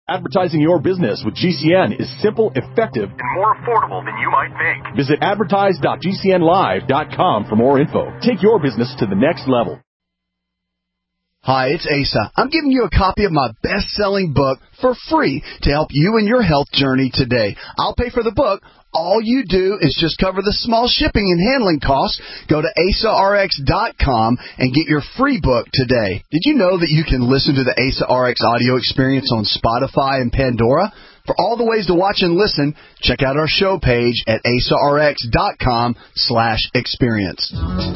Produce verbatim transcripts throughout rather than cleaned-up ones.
Advertising your business with G C N is simple, effective, and more affordable than you might think. Visit advertise dot g c n live dot com for more info. Take your business to the next level. Hi, it's Asa. I'm giving you a copy of my best-selling book for free to help you in your health journey today. I'll pay for the book. All you do is just cover the small shipping and handling costs. Go to asa r x dot com and get your free book today. Did you know that you can listen to the Asa R X audio experience on Spotify and Pandora? For all the ways to watch and listen, check out our show page at asa r x dot com slash experience.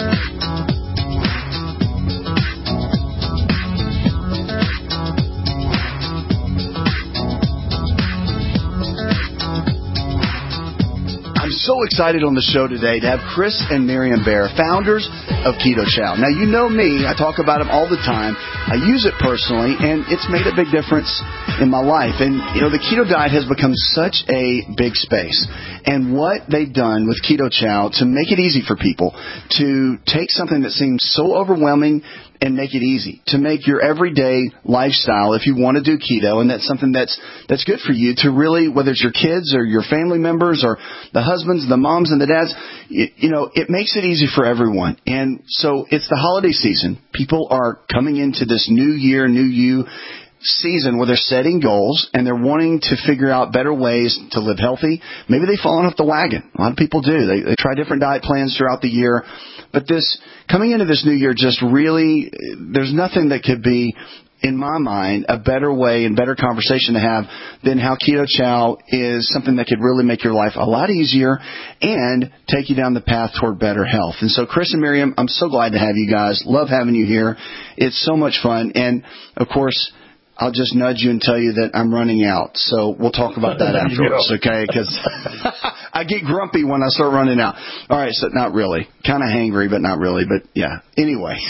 I'm so excited on the show today to have Chris and Miriam Bear, founders of Keto Chow. Now, you know me. I talk about them all the time. I use it personally, and it's made a big difference in my life. And, you know, the keto diet has become such a big space. And what they've done with Keto Chow to make it easy for people to take something that seems so overwhelming and make it easy, to make your everyday lifestyle, if you want to do keto, and that's something that's that's good for you, to really, whether it's your kids or your family members or the husbands, the moms and the dads, you, you know, it makes it easy for everyone. And so it's the holiday season. People are coming into this new year, new you season where they're setting goals and they're wanting to figure out better ways to live healthy. Maybe they've fallen off the wagon. A lot of people do. They, they try different diet plans throughout the year. But this coming into this new year, just really, there's nothing that could be, in my mind, a better way and better conversation to have than how Keto Chow is something that could really make your life a lot easier and take you down the path toward better health. And so, Chris and Miriam, I'm so glad to have you guys. Love having you here. It's so much fun. And, of course, I'll just nudge you and tell you that I'm running out. So we'll talk about that afterwards, okay? Because I get grumpy when I start running out. All right, so not really. Kind of hangry, but not really. But, yeah. Anyway,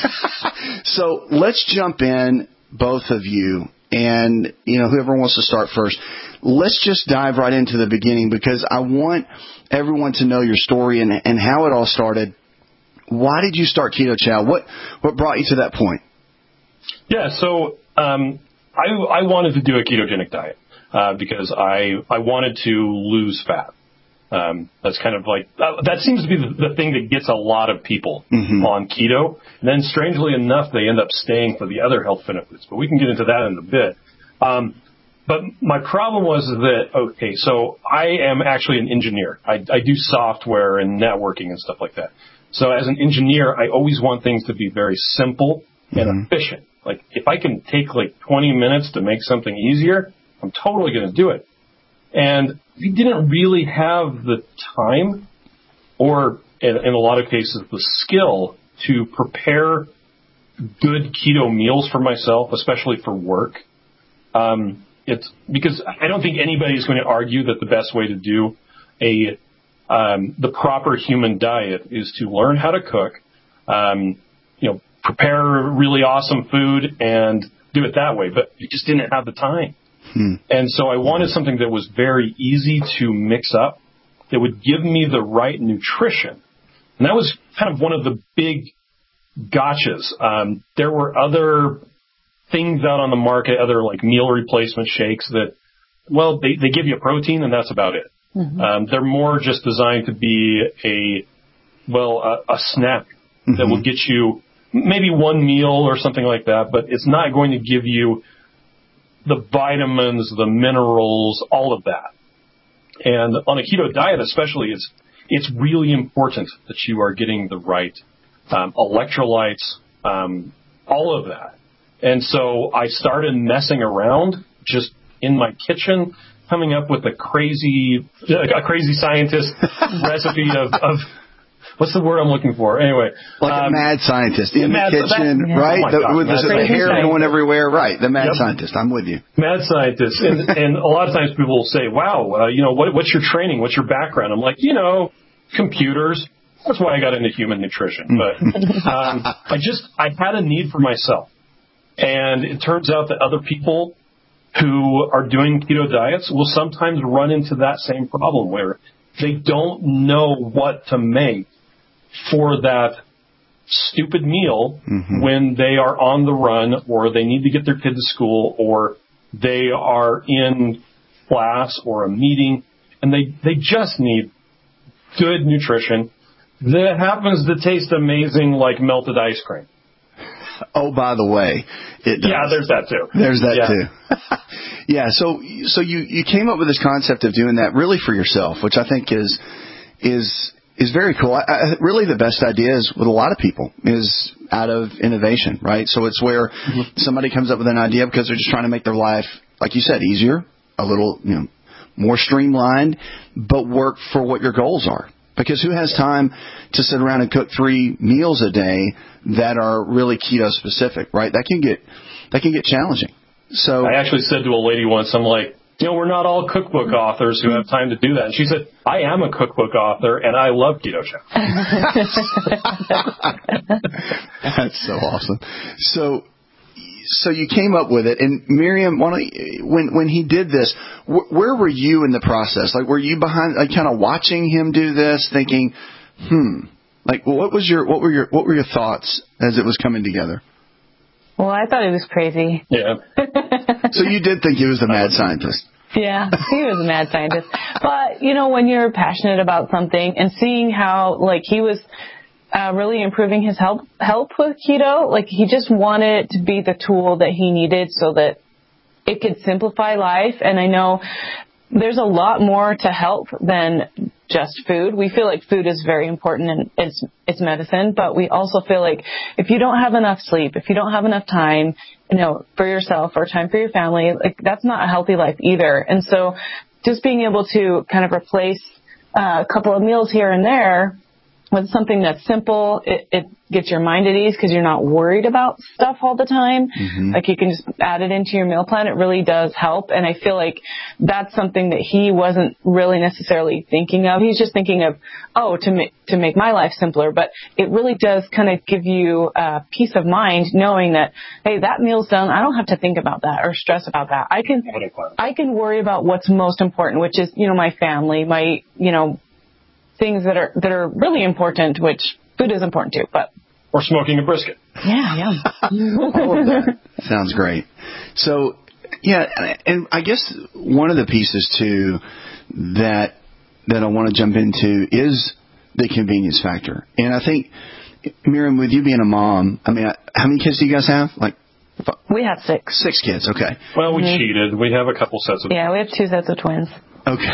so let's jump in, both of you, and, you know, whoever wants to start first. Let's just dive right into the beginning because I want everyone to know your story and, and how it all started. Why did you start Keto Chow? What, what brought you to that point? Yeah, so... Um, I, I wanted to do a ketogenic diet uh, because I I wanted to lose fat. Um, that's kind of like uh, that seems to be the, the thing that gets a lot of people mm-hmm. on keto. And then, strangely enough, they end up staying for the other health benefits. But we can get into that in a bit. Um, but my problem was that okay, so I am actually an engineer. I, I do software and networking and stuff like that. So as an engineer, I always want things to be very simple and mm-hmm. efficient. Like, if I can take, like, twenty minutes to make something easier, I'm totally going to do it. And we didn't really have the time or, in, in a lot of cases, the skill to prepare good keto meals for myself, especially for work. Um, it's because I don't think anybody's going to argue that the best way to do a um, the proper human diet is to learn how to cook, um, you know, prepare really awesome food and do it that way. But we just didn't have the time. Hmm. And so I wanted something that was very easy to mix up, that would give me the right nutrition. And that was kind of one of the big gotchas. Um, there were other things out on the market, other like meal replacement shakes that, well, they, they give you protein and that's about it. Mm-hmm. Um, they're more just designed to be a, well, a, a snack mm-hmm. that will get you maybe one meal or something like that, but it's not going to give you the vitamins, the minerals, all of that. And on a keto diet especially, it's it's really important that you are getting the right um, electrolytes, um, all of that. And so I started messing around just in my kitchen, coming up with a crazy, a crazy scientist recipe of, of what's the word I'm looking for? Anyway. Like um, a mad scientist in mad, the kitchen, that, right? oh the, God, with the, the hair scientist. going everywhere, right? The mad yep. scientist. I'm with you. Mad scientist. And, and a lot of times people will say, wow, uh, you know, what, what's your training? What's your background? I'm like, you know, computers. That's why I got into human nutrition. But um, I just, I had a need for myself. And it turns out that other people who are doing keto diets will sometimes run into that same problem where they don't know what to make for that stupid meal mm-hmm. when they are on the run or they need to get their kid to school or they are in class or a meeting, and they, they just need good nutrition that happens to taste amazing like melted ice cream. Oh, by the way, it does. Yeah, there's that too. There's that yeah. too. yeah. So, so you, you came up with this concept of doing that really for yourself, which I think is, is, is very cool. I, I, really the best idea is with a lot of people is out of innovation, right? So it's where mm-hmm. somebody comes up with an idea because they're just trying to make their life, like you said, easier, a little, you know, more streamlined, but work for what your goals are. Because who has time to sit around and cook three meals a day that are really keto specific, right? That can get that can get challenging. So I actually said to a lady once, I'm like, you know, we're not all cookbook authors who have time to do that. And she said, I am a cookbook author and I love Keto Chow. That's so awesome. So So you came up with it, and Miriam, why don't you, when when he did this, wh- where were you in the process? Like, were you behind, like, kind of watching him do this, thinking, hmm, like, what was your what were your what were your thoughts as it was coming together? Well, I thought he was crazy. Yeah. So you did think he was the mad scientist. Yeah, he was a mad scientist. But you know, when you're passionate about something and seeing how, like, he was. Uh, really improving his health, health with keto. Like, he just wanted it to be the tool that he needed so that it could simplify life. And I know there's a lot more to health than just food. We feel like food is very important and it's, it's medicine, but we also feel like if you don't have enough sleep, if you don't have enough time, you know, for yourself or time for your family, like, that's not a healthy life either. And so just being able to kind of replace uh, a couple of meals here and there with something that's simple, it, it gets your mind at ease because you're not worried about stuff all the time. Mm-hmm. Like, you can just add it into your meal plan. It really does help. And I feel like that's something that he wasn't really necessarily thinking of. He's just thinking of, oh, to make, to make my life simpler. But it really does kind of give you uh, peace of mind knowing that, hey, that meal's done. I don't have to think about that or stress about that. I can, I can worry about what's most important, which is, you know, my family, my, you know, things that are that are really important, which food is important too, but or smoking a brisket. Yeah, yeah. All of that sounds great. So, yeah, and I guess one of the pieces too that that I want to jump into is the convenience factor. And I think, Miriam, with you being a mom, I mean, how many kids do you guys have? Like, we have six. Six kids. Okay. Well, we mm-hmm. cheated. We have a couple sets of. Yeah, we have two sets of twins. Okay.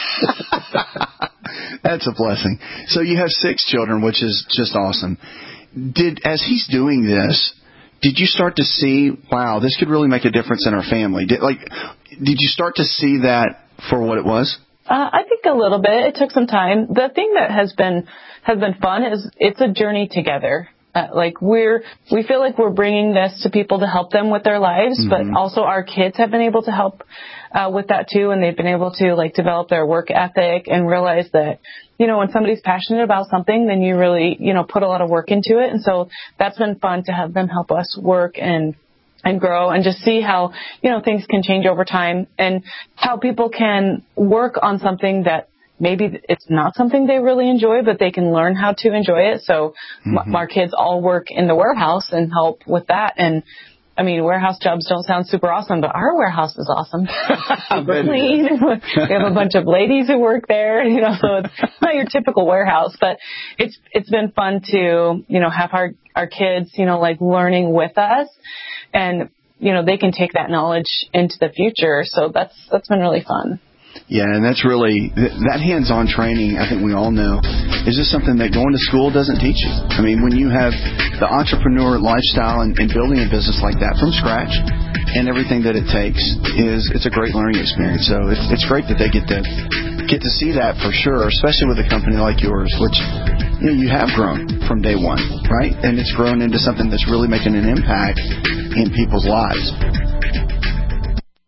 That's a blessing. So you have six children, which is just awesome. Did, as he's doing this, did you start to see, wow, this could really make a difference in our family? Did, like, did you start to see that for what it was? Uh, I think a little bit. It took some time. The thing that has been has been fun is it's a journey together. Uh, like we're, we feel like we're bringing this to people to help them with their lives, mm-hmm. but also our kids have been able to help uh, with that too, and they've been able to like develop their work ethic and realize that, you know, when somebody's passionate about something, then you really, you know, put a lot of work into it, and so that's been fun to have them help us work and and grow and just see how, you know, things can change over time and how people can work on something that maybe it's not something they really enjoy, but they can learn how to enjoy it. So mm-hmm. our kids all work in the warehouse and help with that. And I mean, warehouse jobs don't sound super awesome, but our warehouse is awesome. Super clean. We have a bunch of ladies who work there, you know, so it's not your typical warehouse, but it's, it's been fun to, you know, have our, our kids, you know, like learning with us and, you know, they can take that knowledge into the future. So that's, that's been really fun. Yeah, and that's really, that hands-on training, I think we all know, is just something that going to school doesn't teach you. I mean, when you have the entrepreneur lifestyle and, and building a business like that from scratch and everything that it takes, is it's a great learning experience. So it's, it's great that they get to get to see that for sure, especially with a company like yours, which, you know, you have grown from day one, right? And it's grown into something that's really making an impact in people's lives.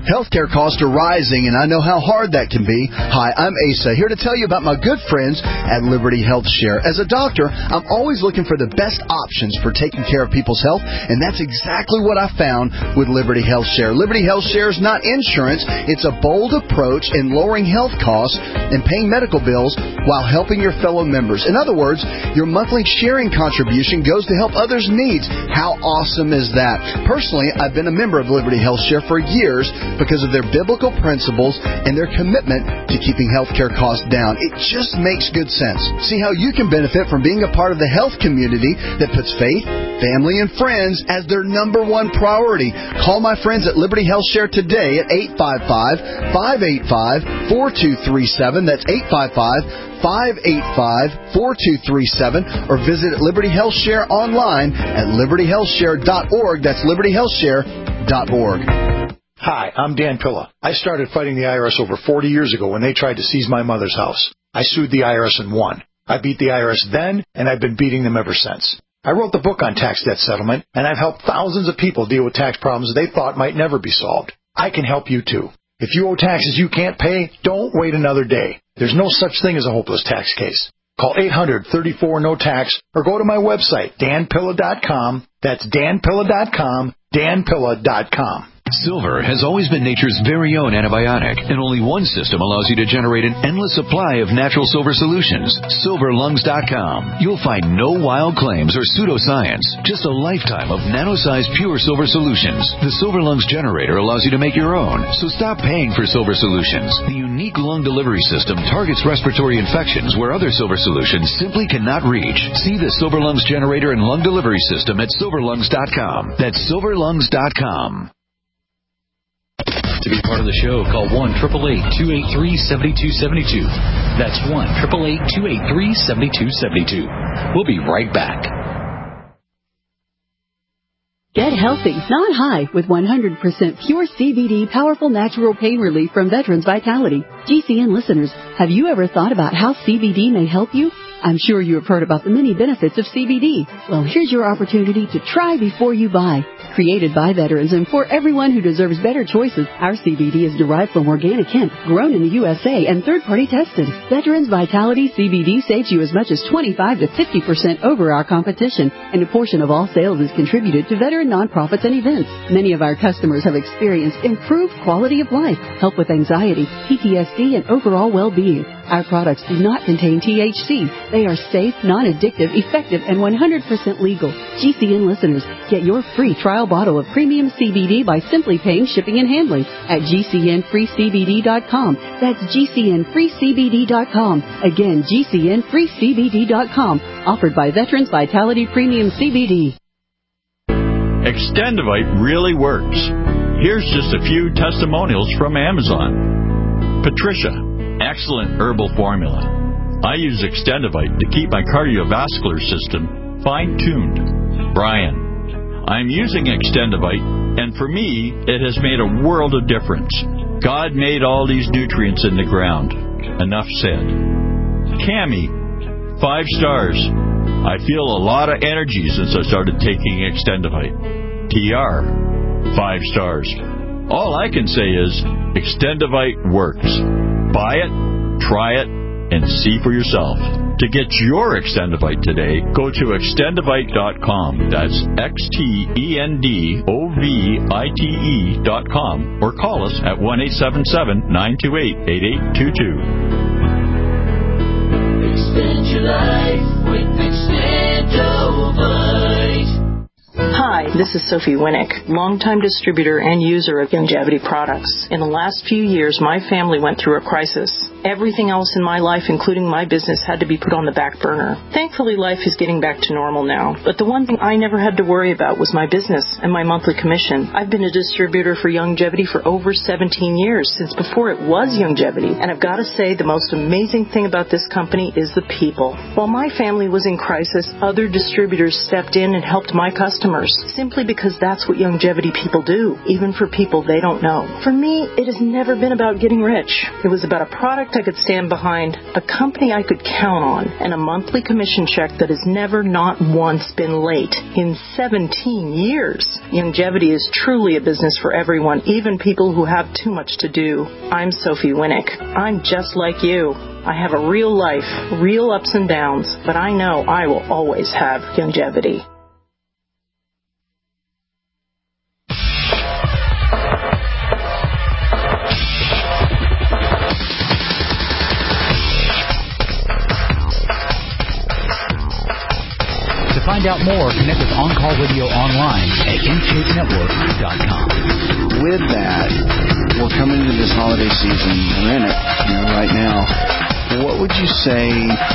Healthcare costs are rising, and I know how hard that can be. Hi, I'm Asa, here to tell you about my good friends at Liberty Health Share. As a doctor, I'm always looking for the best options for taking care of people's health, and that's exactly what I found with Liberty Health Share. Liberty Health Share is not insurance. It's a bold approach in lowering health costs and paying medical bills while helping your fellow members. In other words, your monthly sharing contribution goes to help others' needs. How awesome is that? Personally, I've been a member of Liberty Health Share for years because of their biblical principles and their commitment to keeping healthcare costs down. It just makes good sense. See how you can benefit from being a part of the health community that puts faith, family, and friends as their number one priority. Call my friends at Liberty Health Share today at eight five five, five eight five, four two three seven. That's eight five five, five eight five, four two three seven. Or visit Liberty Health Share online at liberty health share dot org. That's liberty health share dot org. Hi, I'm Dan Pilla. I started fighting the I R S over forty years ago when they tried to seize my mother's house. I sued the I R S and won. I beat the I R S then, and I've been beating them ever since. I wrote the book on tax debt settlement, and I've helped thousands of people deal with tax problems they thought might never be solved. I can help you too. If you owe taxes you can't pay, don't wait another day. There's no such thing as a hopeless tax case. Call eight hundred, thirty-four, no tax or go to my website, dan pilla dot com. That's dan pilla dot com, dan pilla dot com. Silver has always been nature's very own antibiotic, and only one system allows you to generate an endless supply of natural silver solutions. silver lungs dot com. You'll find no wild claims or pseudoscience, just a lifetime of nano-sized pure silver solutions. The Silver Lungs generator allows you to make your own, so stop paying for silver solutions. The unique lung delivery system targets respiratory infections where other silver solutions simply cannot reach. See the Silver Lungs generator and lung delivery system at silver lungs dot com. That's silver lungs dot com. To be part of the show, call one eight eight eight, two eight three, seven two seven two. That's one eight eight eight, two eight three, seven two seven two. We'll be right back. Get healthy, not high, with one hundred percent pure C B D powerful natural pain relief from Veterans Vitality. G C N listeners, have you ever thought about how C B D may help you? I'm sure you have heard about the many benefits of C B D. Well, here's your opportunity to try before you buy. Created by veterans and for everyone who deserves better choices, our C B D is derived from organic hemp, grown in the U S A, and third-party tested. Veterans Vitality C B D saves you as much as twenty-five to fifty percent over our competition, and a portion of all sales is contributed to veteran nonprofits and events. Many of our customers have experienced improved quality of life, help with anxiety, P T S D, and overall well-being. Our products do not contain T H C. They are safe, non-addictive, effective, and one hundred percent legal. G C N listeners, get your free trial bottle of premium C B D by simply paying shipping and handling at G C N free C B D dot com. That's G C N free C B D dot com. Again, G C N free C B D dot com. Offered by Veterans Vitality Premium C B D. Extendivite really works. Here's just a few testimonials from Amazon. Patricia, excellent herbal formula. I use Extendivite to keep my cardiovascular system fine-tuned. Brian, I'm using Extendivite, and for me, it has made a world of difference. God made all these nutrients in the ground. Enough said. Cammie, five stars. I feel a lot of energy since I started taking Extendivite. T R, five stars. All I can say is Extendivite works. Buy it, try it, and see for yourself. To get your Extendivite today, go to extendivite dot com. That's X T E N D O V I T E dot com. Or call us at one eight seven seven, nine two eight, eight eight two two. Extend your life with Extendivite. Hi, this is Sophie Winnick, longtime distributor and user of Youngevity products. In the last few years, my family went through a crisis. Everything else in my life, including my business, had to be put on the back burner. Thankfully, life is getting back to normal now. But the one thing I never had to worry about was my business and my monthly commission. I've been a distributor for Youngevity for over seventeen years, since before it was Youngevity. And I've got to say, the most amazing thing about this company is the people. While my family was in crisis, other distributors stepped in and helped my customers, simply because that's what Youngevity people do, even for people they don't know. For me, it has never been about getting rich. It was about a product product I could stand behind, a company I could count on, and a monthly commission check that has never not once been late in seventeen years. Youngevity is truly a business for everyone, even people who have too much to do. I'm Sophie Winnick. I'm just like you. I have a real life, real ups and downs, but I know I will always have Youngevity. To find out more, connect with On Call Radio online at intake network dot com. With that, we're coming into this holiday season. We're in it, you know, right now. What would you say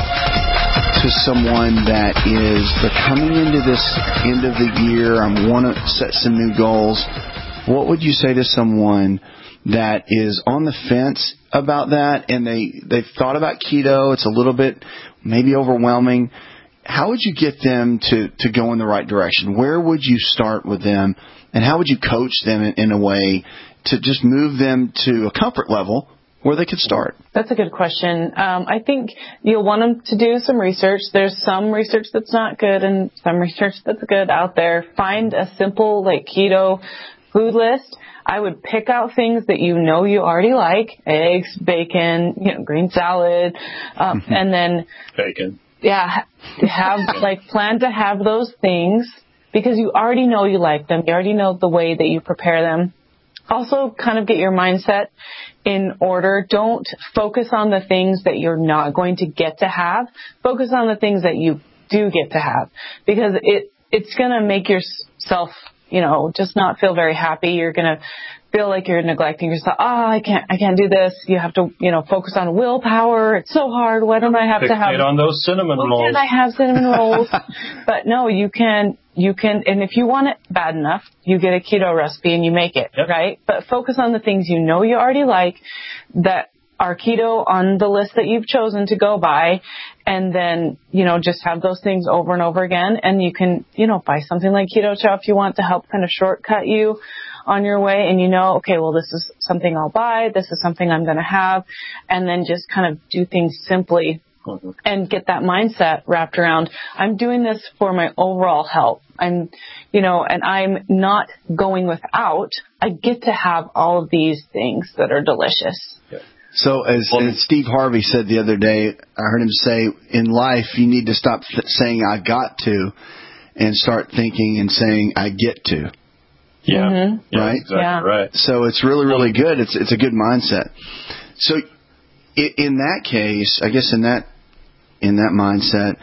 to someone that is, they're coming into this end of the year, I want to set some new goals. What would you say to someone that is on the fence about that, and they, they've thought about keto, it's a little bit maybe overwhelming? How would you get them to, to go in the right direction? Where would you start with them, and how would you coach them in, in a way to just move them to a comfort level where they could start? That's a good question. Um, I think you'll want them to do some research. There's some research that's not good and some research that's good out there. Find a simple, like, keto food list. I would pick out things that you know you already like: eggs, bacon, you know, green salad, um, and then bacon. Yeah, have like plan to have those things because you already know you like them. You already know the way that you prepare them. Also, kind of get your mindset in order. Don't focus on the things that you're not going to get to have. Focus on the things that you do get to have, because it it's going to make yourself, you know, just not feel very happy. You're going to feel like you're neglecting yourself. Oh, I can't, I can't do this. You have to, you know, focus on willpower. It's so hard. Why don't I have Fixate to have on those cinnamon why rolls? Can't I have cinnamon rolls? But no, you can, you can, and if you want it bad enough, you get a keto recipe and you make it, yep. Right? But focus on the things you know you already like that are keto on the list that you've chosen to go by, and then, you know, just have those things over and over again. And you can, you know, buy something like Keto Chow if you want to help kind of shortcut you on your way, and you know, okay, well, this is something I'll buy, this is something I'm going to have, and then just kind of do things simply mm-hmm. and get that mindset wrapped around, I'm doing this for my overall health. I'm, you know, and I'm not going without. I get to have all of these things that are delicious. Yeah. So as, as Steve Harvey said the other day, I heard him say, in life, you need to stop th- saying I got to and start thinking and saying I get to. Yeah. Mm-hmm. yeah right? Exactly yeah. right. So it's really, really good. It's it's a good mindset. So in that case, I guess in that in that mindset,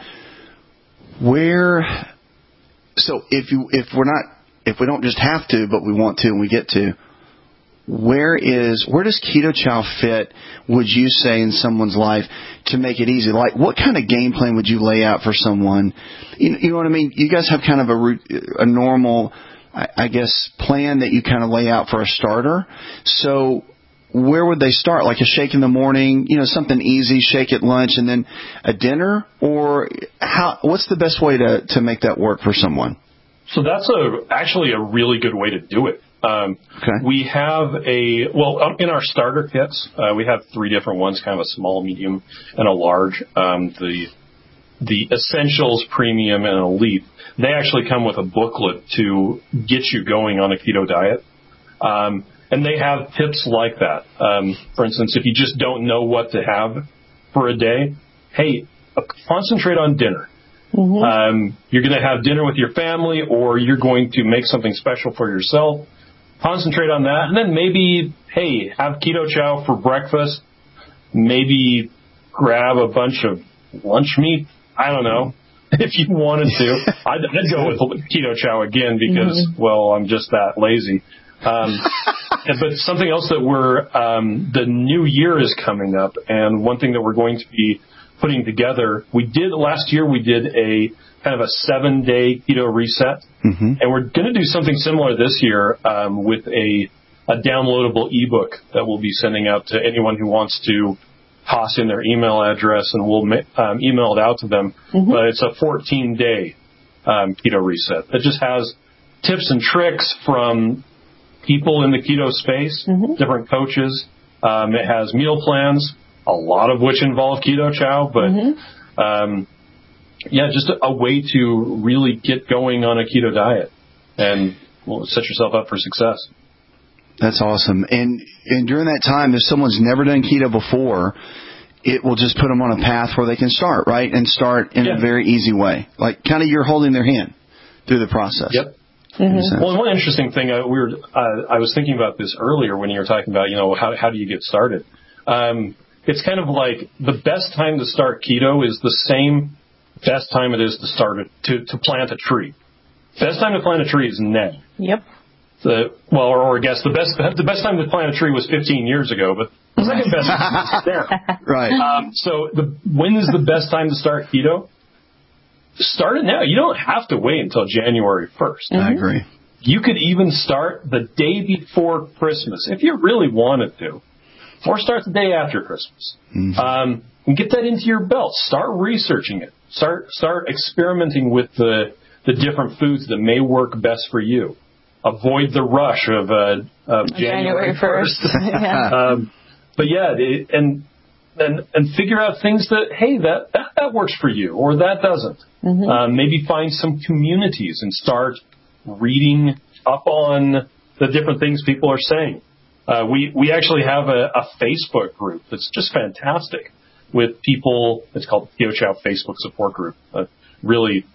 where so if you if we're not if we don't just have to, but we want to and we get to, where is where does Keto Chow fit, would you say, in someone's life to make it easy? Like, what kind of game plan would you lay out for someone? You, you know what I mean? You guys have kind of a, a normal, I, I guess, plan that you kind of lay out for a starter. So where would they start? Like a shake in the morning, you know, something easy, shake at lunch, and then a dinner? Or how? What's the best way to, to make that work for someone? So that's a actually a really good way to do it. Um, okay. We have a, well, in our starter kits, uh, we have three different ones, kind of a small, medium, and a large. Um, the the Essentials, Premium, and Elite, they actually come with a booklet to get you going on a keto diet. Um, and they have tips like that. Um, for instance, if you just don't know what to have for a day, hey, concentrate on dinner. Mm-hmm. Um, you're going to have dinner with your family, or you're going to make something special for yourself. Concentrate on that, and then maybe, hey, have Keto Chow for breakfast. Maybe grab a bunch of lunch meat. I don't know. If you wanted to, I'd, I'd go with Keto Chow again because, mm-hmm. well, I'm just that lazy. Um, but something else that we're, um, the new year is coming up, and one thing that we're going to be putting together, we did last year, we did a kind of a seven-day keto reset, mm-hmm. and we're going to do something similar this year um, with a, a downloadable ebook that we'll be sending out to anyone who wants to toss in their email address, and we'll um, email it out to them. Mm-hmm. But it's a fourteen-day um, keto reset that just has tips and tricks from people in the keto space, mm-hmm. different coaches. Um, it has meal plans. a lot of which involve keto chow, but mm-hmm. um, yeah, just a, a way to really get going on a keto diet and well, set yourself up for success. That's awesome. And and during that time, if someone's never done keto before, it will just put them on a path where they can start, right? And start in yeah. a very easy way. Like kind of you're holding their hand through the process. Yep. Mm-hmm. Well, one interesting thing, uh, we were, uh, I was thinking about this earlier when you were talking about, you know, how, how do you get started? Um, it's kind of like the best time to start keto is the same best time it is to start it, to, to plant a tree. Best time to plant a tree is now. Yep. The, well, or, or I guess the best the best time to plant a tree was fifteen years ago, but the second best is now. Right. Um, so the, when is the best time to start keto? Start it now. You don't have to wait until January first. Mm-hmm. I agree. You could even start the day before Christmas if you really wanted to, or start the day after Christmas. Mm-hmm. Um, and get that into your belt. Start researching it. Start start experimenting with the the different foods that may work best for you. Avoid the rush of, uh, of January first. yeah. um, but yeah, it, and and and figure out things that hey that that, that works for you or that doesn't. Mm-hmm. Uh, maybe find some communities and start reading up on the different things people are saying. Uh, we we actually have a, a Facebook group that's just fantastic with people. It's called Keto Chow Facebook Support Group. Uh, really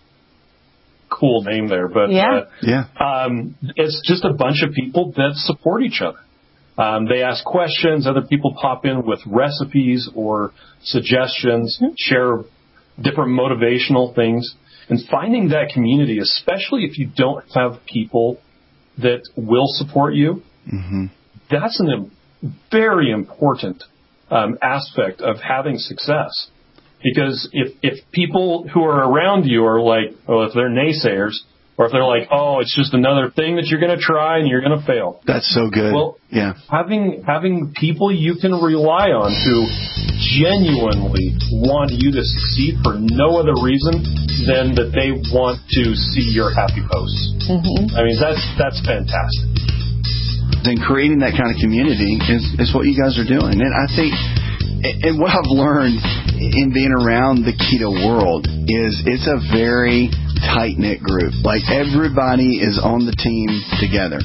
cool name there, but yeah. Uh, yeah. Um, it's just a bunch of people that support each other. Um, they ask questions. Other people pop in with recipes or suggestions, mm-hmm. share different motivational things, and finding that community, especially if you don't have people that will support you, mm-hmm. that's a very important um, aspect of having success. Because if, if people who are around you are like, well, if they're naysayers, or if they're like, oh, it's just another thing that you're going to try and you're going to fail. That's so good. Well, yeah. having having people you can rely on who genuinely want you to succeed for no other reason than that they want to see your happy posts. Mm-hmm. I mean, that's that's fantastic. Then creating that kind of community is, is what you guys are doing. And I think, and what I've learned in being around the keto world is it's a very tight-knit group. Like everybody is on the team together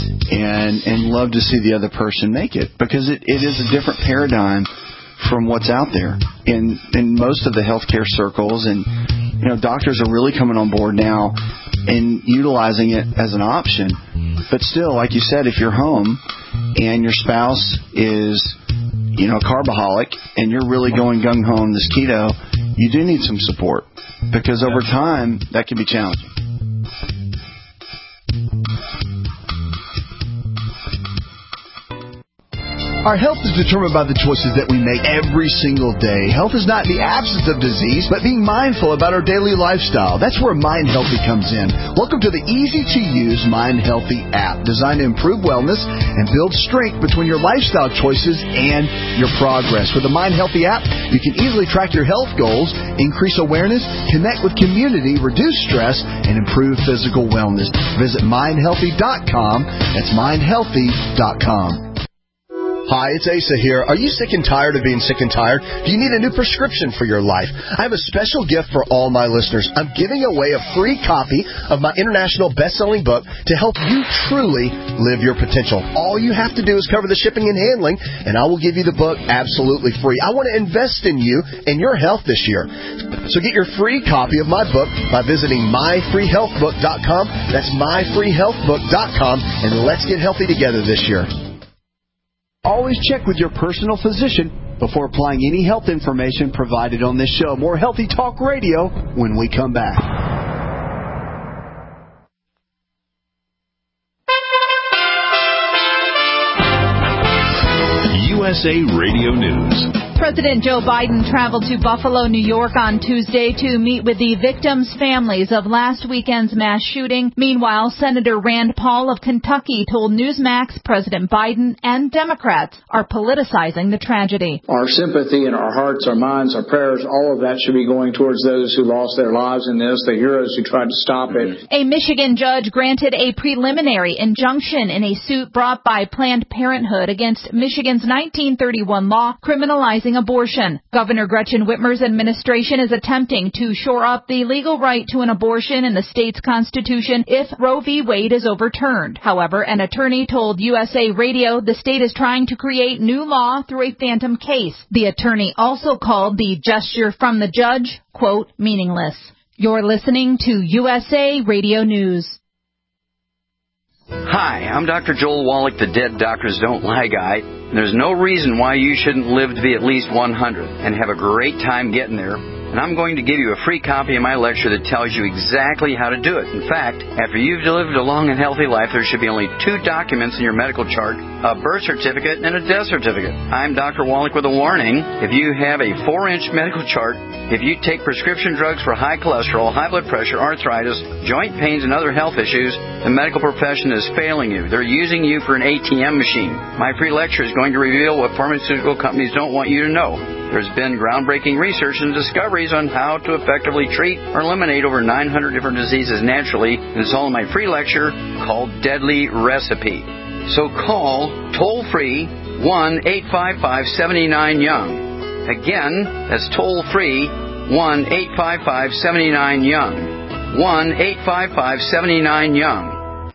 and and love to see the other person make it because it, it is a different paradigm from what's out there in in most of the healthcare circles. And you know, doctors are really coming on board now and utilizing it as an option. But still, like you said, if you're home and your spouse is, you know, a carboholic and you're really going gung-ho on this keto, you do need some support because over time that can be challenging. Our health is determined by the choices that we make every single day. Health is not the absence of disease, but being mindful about our daily lifestyle. That's where Mind Healthy comes in. Welcome to the easy-to-use Mind Healthy app, designed to improve wellness and build strength between your lifestyle choices and your progress. With the Mind Healthy app, you can easily track your health goals, increase awareness, connect with community, reduce stress, and improve physical wellness. Visit mind healthy dot com. That's mind healthy dot com. Hi, it's Asa here. Are you sick and tired of being sick and tired? Do you need a new prescription for your life? I have a special gift for all my listeners. I'm giving away a free copy of my international best-selling book to help you truly live your potential. All you have to do is cover the shipping and handling, and I will give you the book absolutely free. I want to invest in you and your health this year. So get your free copy of my book by visiting my free health book dot com. That's my free health book dot com, and let's get healthy together this year. Always check with your personal physician before applying any health information provided on this show. More Healthy Talk Radio when we come back. U S A Radio News. President Joe Biden traveled to Buffalo, New York on Tuesday to meet with the victims' families of last weekend's mass shooting. Meanwhile, Senator Rand Paul of Kentucky told Newsmax President Biden and Democrats are politicizing the tragedy. Our sympathy and our hearts, our minds, our prayers, all of that should be going towards those who lost their lives in this, the heroes who tried to stop it. A Michigan judge granted a preliminary injunction in a suit brought by Planned Parenthood against Michigan's nineteen thirty-one law criminalizing legalizing abortion. Governor Gretchen Whitmer's administration is attempting to shore up the legal right to an abortion in the state's constitution if Roe v. Wade is overturned. However, an attorney told U S A Radio the state is trying to create new law through a phantom case. The attorney also called the gesture from the judge, quote, meaningless. You're listening to U S A Radio News. Hi, I'm Doctor Joel Wallach, the Dead Doctors Don't Lie guy. There's no reason why you shouldn't live to be at least one hundred and have a great time getting there. And I'm going to give you a free copy of my lecture that tells you exactly how to do it. In fact, after you've lived a long and healthy life, there should be only two documents in your medical chart, a birth certificate and a death certificate. I'm Doctor Wallach with a warning. If you have a four-inch medical chart, if you take prescription drugs for high cholesterol, high blood pressure, arthritis, joint pains, and other health issues, the medical profession is failing you. They're using you for an A T M machine. My free lecture is going to reveal what pharmaceutical companies don't want you to know. There's been groundbreaking research and discoveries on how to effectively treat or eliminate over nine hundred different diseases naturally. And it's all in my free lecture called Deadly Recipe. So call toll-free one eight five five, seven nine, young. Again, that's toll-free one eight five five, seven nine, young. one eight five five, seven nine, young.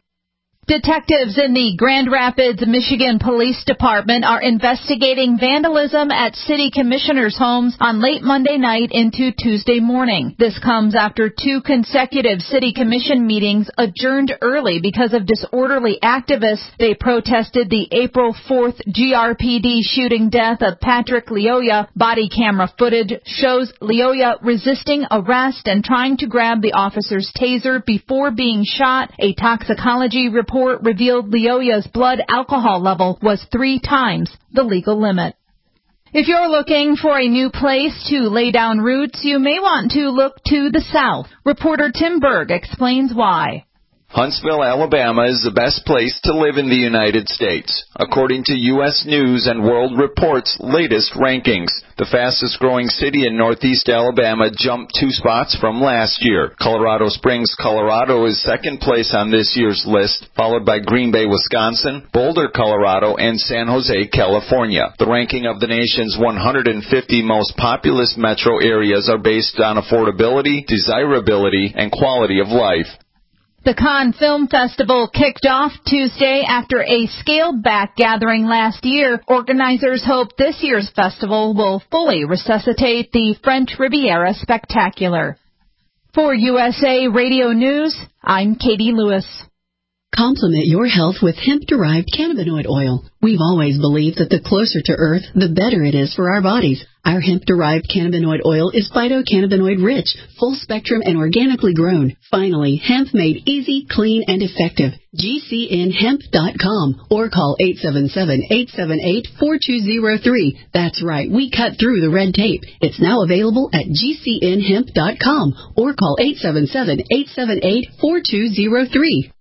Detectives in the Grand Rapids, Michigan Police Department are investigating vandalism at city commissioners' homes on late Monday night into Tuesday morning. This comes after two consecutive city commission meetings adjourned early because of disorderly activists. They protested the April fourth G R P D shooting death of Patrick Lyoya. Body camera footage shows Lyoya resisting arrest and trying to grab the officer's taser before being shot. A toxicology report Report revealed Lyoya's blood alcohol level was three times the legal limit. If you're looking for a new place to lay down roots, you may want to look to the south. Reporter Tim Berg explains why. Huntsville, Alabama is the best place to live in the United States, according to U S News and World Report's latest rankings. The fastest growing city in northeast Alabama jumped two spots from last year. Colorado Springs, Colorado is second place on this year's list, followed by Green Bay, Wisconsin, Boulder, Colorado, and San Jose, California. The ranking of the nation's one hundred fifty most populous metro areas are based on affordability, desirability, and quality of life. The Cannes Film Festival kicked off Tuesday after a scaled-back gathering last year. Organizers hope this year's festival will fully resuscitate the French Riviera spectacular. For U S A Radio News, I'm Katie Lewis. Complement your health with hemp-derived cannabinoid oil. We've always believed that the closer to Earth, the better it is for our bodies. Our hemp-derived cannabinoid oil is phytocannabinoid-rich, full-spectrum, and organically grown. Finally, hemp made easy, clean, and effective. G C N hemp dot com or call eight seven seven, eight seven eight, four two zero three. That's right, we cut through the red tape. It's now available at G C N hemp dot com or call eight seven seven, eight seven eight, four two zero three.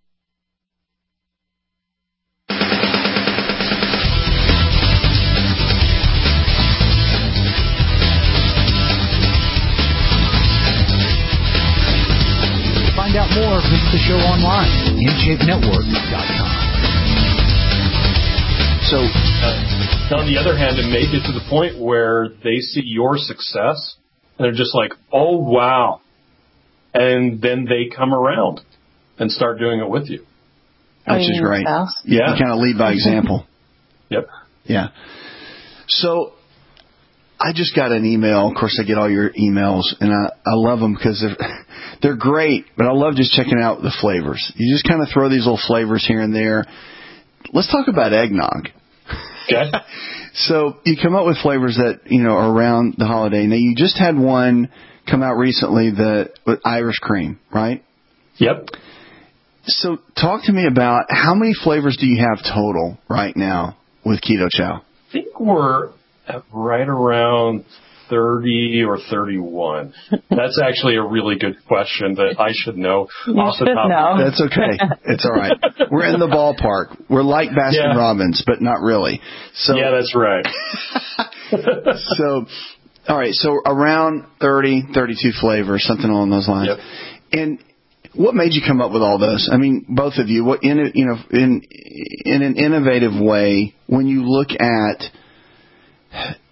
Find out more, visit the show online, in shape network dot com. So, uh, on the other hand, it may get to the point where they see your success, and they're just like, oh, wow. And then they come around and start doing it with you. Which is great. Yeah. You kind of lead by example. Yep. Yeah. So, I just got an email. Of course, I get all your emails, and I, I love them because they're, they're great, but I love just checking out the flavors. You just kind of throw these little flavors here and there. Let's talk about eggnog. Okay. So you come up with flavors that, you know, are around the holiday. Now, you just had one come out recently, the with Irish cream, right? Yep. So talk to me about how many flavors do you have total right now with Keto Chow? I think we're at right around thirty or thirty-one. That's actually a really good question that I should know. You off should the top. know. That's okay. It's all right. We're in the ballpark. We're like Baskin Yeah. Robbins, but not really. So yeah, that's right. so, all right. So around thirty, thirty-two flavors, something along those lines. Yep. And what made you come up with all those? I mean, both of you. What in a, you know in in an innovative way when you look at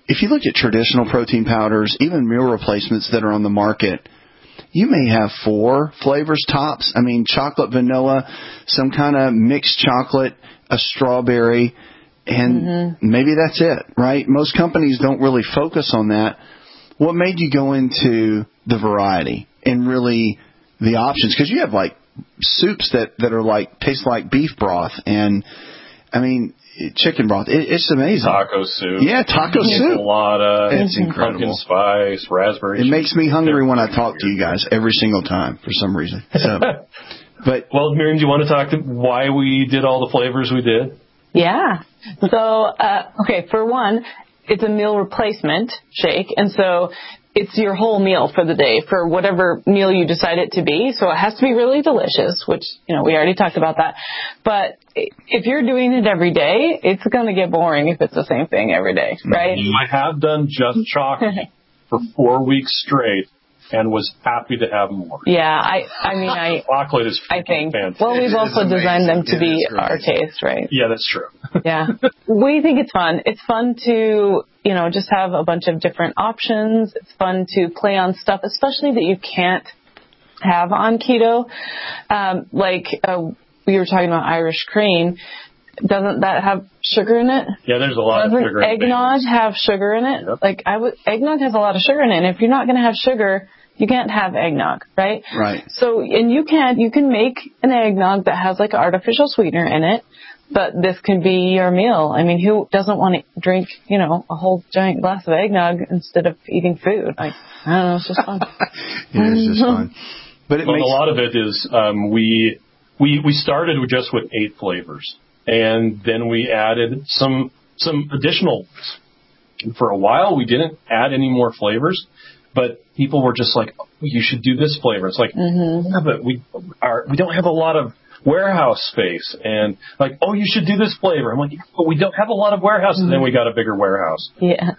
if you look at traditional protein powders, even meal replacements that are on the market, you may have four flavors tops. I mean, chocolate, vanilla, some kind of mixed chocolate, a strawberry, and mm-hmm. maybe that's it, right? Most companies don't really focus on that. What made you go into the variety and really the options? Because you have like soups that, that are like, taste like beef broth and, I mean, chicken broth. It, it's amazing. Taco soup. Yeah, taco soup. Enchilada. It's incredible. Pumpkin spice, raspberry. It makes me hungry when I talk to you guys every single time for some reason. So, but well, Miriam, do you want to talk to why we did all the flavors we did? Yeah. So, uh, okay, for one, it's a meal replacement shake, and so it's your whole meal for the day, for whatever meal you decide it to be. So it has to be really delicious, which, you know, we already talked about that. But if you're doing it every day, it's going to get boring if it's the same thing every day, right? I have done just chocolate for four weeks straight and was happy to have more. Yeah, I I mean, I chocolate is I think. fantastic. Well, we've also designed them to be our taste, right? Yeah, that's true. Yeah. We think it's fun. It's fun to, you know, just have a bunch of different options. It's fun to play on stuff, especially that you can't have on keto. Um, like uh, we were talking about Irish cream. Doesn't that have sugar in it? Yeah, there's a lot Doesn't of sugar in it. eggnog have sugar in it? Yep. Like I would, eggnog has a lot of sugar in it. And if you're not going to have sugar, you can't have eggnog, right? Right. So, and you can you can make an eggnog that has like an artificial sweetener in it, but this can be your meal. I mean, who doesn't want to drink, you know, a whole giant glass of eggnog instead of eating food? Like, I don't know, it's just fun. It is just fun. But it well, makes... a lot of it is um, we we we started with just with eight flavors, and then we added some some additional ones. For a while, we didn't add any more flavors. But people were just like, oh, you should do this flavor. It's like, mm-hmm. yeah, but we are we don't have a lot of warehouse space. And like, oh, you should do this flavor. I'm like, yeah, but we don't have a lot of warehouse. Mm-hmm. And then we got a bigger warehouse. Yeah.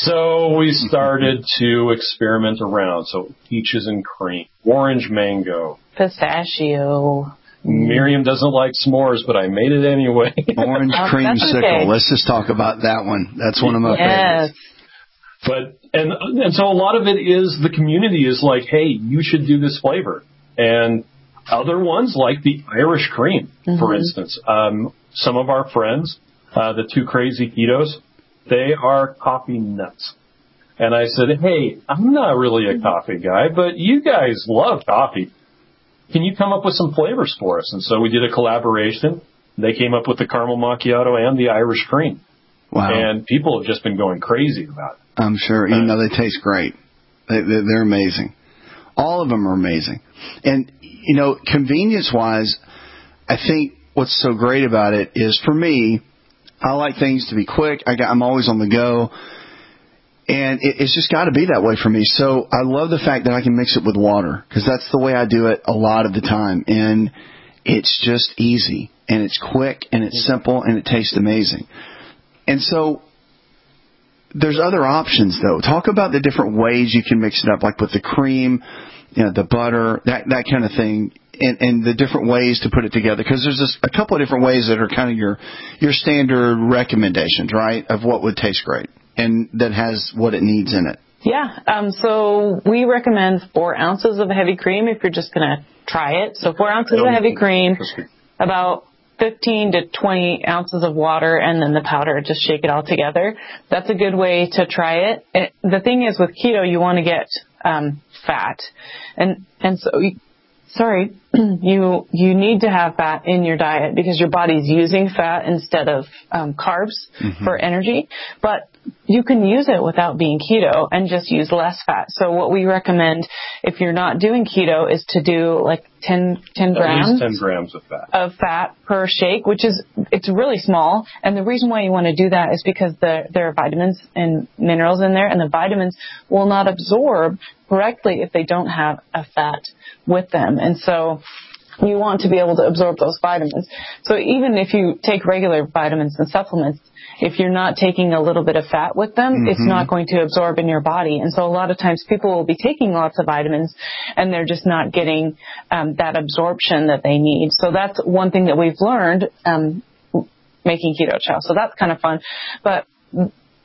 So we started to experiment around. So peaches and cream, orange mango, pistachio. Miriam doesn't like s'mores, but I made it anyway. Orange oh, creamsicle. Okay. Let's just talk about that one. That's one of my yes. favorites. But, and, and so a lot of it is the community is like, hey, you should do this flavor. And other ones like the Irish cream, mm-hmm. for instance. Um, some of our friends, uh, the two crazy ketos, they are coffee nuts. And I said, hey, I'm not really a coffee guy, but you guys love coffee. Can you come up with some flavors for us? And so we did a collaboration. They came up with the caramel macchiato and the Irish cream. Wow. And people have just been going crazy about it. I'm sure. You know, they taste great. They, they're amazing. All of them are amazing. And, you know, convenience-wise, I think what's so great about it is, for me, I like things to be quick. I got, I'm always on the go. And it, it's just got to be that way for me. So I love the fact that I can mix it with water, because that's the way I do it a lot of the time. And it's just easy, and it's quick, and it's simple, and it tastes amazing. And so there's other options, though. Talk about the different ways you can mix it up, like with the cream, you know, the butter, that that kind of thing, and, and the different ways to put it together. Because there's just a couple of different ways that are kind of your your standard recommendations, right, of what would taste great and that has what it needs in it. Yeah. Um, so we recommend four ounces of heavy cream if you're just going to try it. So four ounces of heavy cream, about fifteen to twenty ounces of water, and then the powder. Just shake it all together. That's a good way to try it. it the thing is, with keto, you want to get um, fat, and and so sorry, you you need to have fat in your diet because your body's using fat instead of um, carbs mm-hmm. for energy. But you can use it without being keto and just use less fat. So what we recommend if you're not doing keto is to do like ten, ten grams, At least ten grams of fat. of fat per shake, which is, it's really small. And the reason why you want to do that is because the, there are vitamins and minerals in there, and the vitamins will not absorb correctly if they don't have a fat with them. And so you want to be able to absorb those vitamins. So even if you take regular vitamins and supplements, if you're not taking a little bit of fat with them, mm-hmm. it's not going to absorb in your body. And so a lot of times people will be taking lots of vitamins and they're just not getting um, that absorption that they need. So that's one thing that we've learned um, making keto chow. So that's kind of fun. But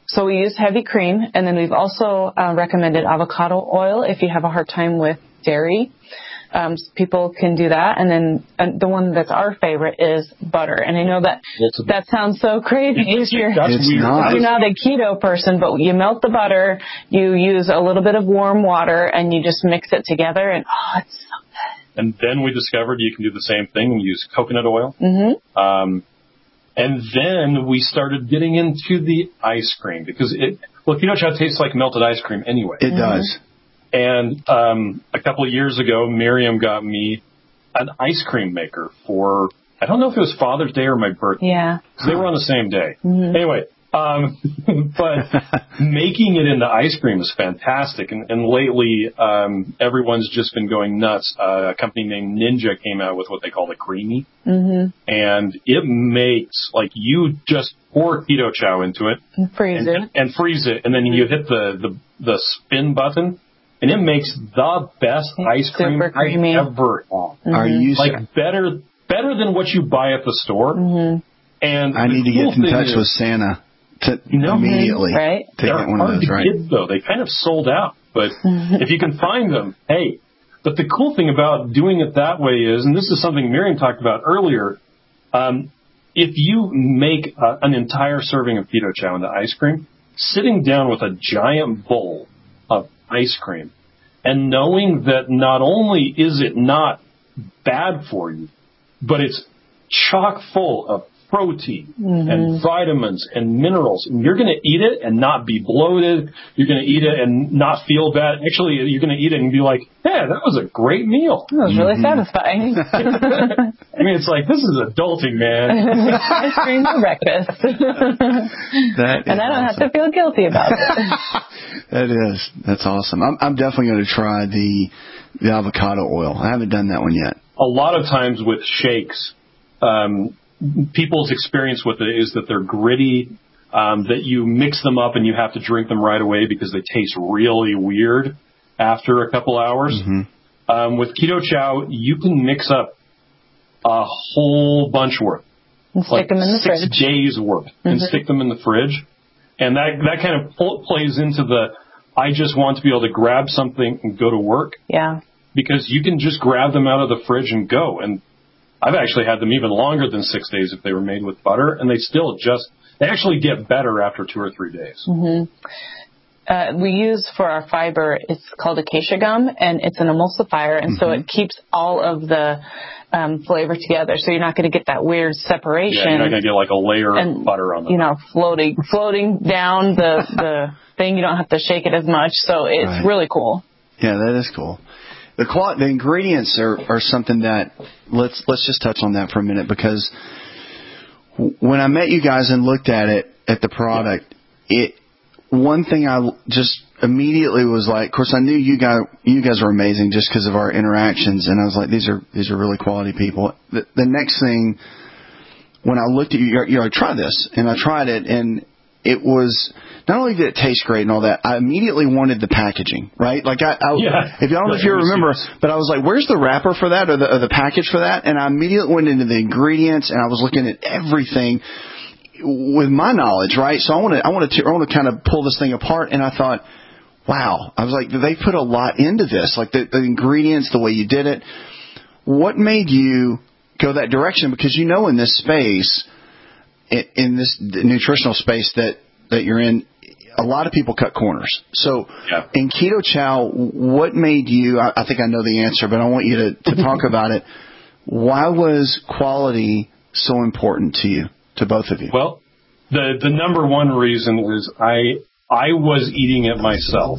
so we use heavy cream, and then we've also uh, recommended avocado oil if you have a hard time with dairy. Um, people can do that. And then uh, the one that's our favorite is butter. And I know that that sounds so crazy if you're, it's not. you're not a keto person, but you melt the butter, you use a little bit of warm water, and you just mix it together, and oh, it's so good. And then we discovered you can do the same thing and use coconut oil. Mm-hmm. Um, and then we started getting into the ice cream because it, well, keto chow tastes like melted ice cream anyway. It does. And um, a couple of years ago, Miriam got me an ice cream maker for, I don't know if it was Father's Day or my birthday. Yeah. Because they were on the same day. Mm-hmm. Anyway, um, but making it into ice cream is fantastic. And, and lately, um, everyone's just been going nuts. Uh, a company named Ninja came out with what they call the Creamy. Mm-hmm. And it makes, like, you just pour keto chow into it. And freeze and, it. And, and freeze it. And then you hit the, the, the spin button. And it makes the best ice cream I've ever had. Mm-hmm. Are you like better better than what you buy at the store? Mm-hmm. And I need to cool get in touch is, with Santa to you know, immediately right? to They're get one of hard those. to Right? get, though. They kind of sold out, but if you can find them, hey. But the cool thing about doing it that way is, and this is something Miriam talked about earlier. Um, if you make uh, an entire serving of keto chow into ice cream, sitting down with a giant bowl of ice cream, and knowing that not only is it not bad for you, but it's chock full of protein mm-hmm. and vitamins and minerals. And you're going to eat it and not be bloated. You're going to eat it and not feel bad. Actually, you're going to eat it and be like, yeah, that was a great meal. That was really mm-hmm. satisfying. I mean, it's like, this is adulting, man. Ice cream for breakfast. That and I don't awesome. have to feel guilty about it. That is. That's awesome. I'm, I'm definitely going to try the the avocado oil. I haven't done that one yet. A lot of times with shakes, um, people's experience with it is that they're gritty, um, that you mix them up and you have to drink them right away because they taste really weird after a couple hours. Mm-hmm. Um, with keto chow, you can mix up a whole bunch worth. And like stick them in the six fridge. days worth mm-hmm. and stick them in the fridge. And that, that kind of pl- plays into the, I just want to be able to grab something and go to work. Yeah. Because you can just grab them out of the fridge and go. And I've actually had them even longer than six days if they were made with butter, and they still just, they actually get better after two or three days. Mm-hmm. Uh, we use for our fiber, it's called acacia gum, and it's an emulsifier, and mm-hmm. so it keeps all of the um, flavor together, so you're not going to get that weird separation. Yeah, you're not going to get like a layer and, of butter on the you know, floating floating down the, the thing. You don't have to shake it as much, so it's right. really cool. Yeah, that is cool. The qual- the ingredients are, are something that let's let's just touch on that for a minute, because when I met you guys and looked at it at the product, it one thing I just immediately was like, of course I knew you guys you guys were amazing just because of our interactions, and I was like, these are these are really quality people. The, the next thing, when I looked at you, you're, you're like, try this, and I tried it, and it was not only did it taste great and all that, I immediately wanted the packaging, right? Like I, I yeah. if I don't know if you remember, but I was like, where's the wrapper for that or the, or the package for that? And I immediately went into the ingredients and I was looking at everything with my knowledge, right? So I want to, I want to, I want to kind of pull this thing apart. And I thought, wow, I was like, they put a lot into this, like the, the ingredients, the way you did it. What made you go that direction? Because you know, in this space, in, in this nutritional space that, that you're in, a lot of people cut corners. So yeah. in Keto Chow, what made you, I, I think I know the answer, but I want you to, to talk about it. Why was quality so important to you, to both of you? Well, the, the number one reason is I, I was eating it myself,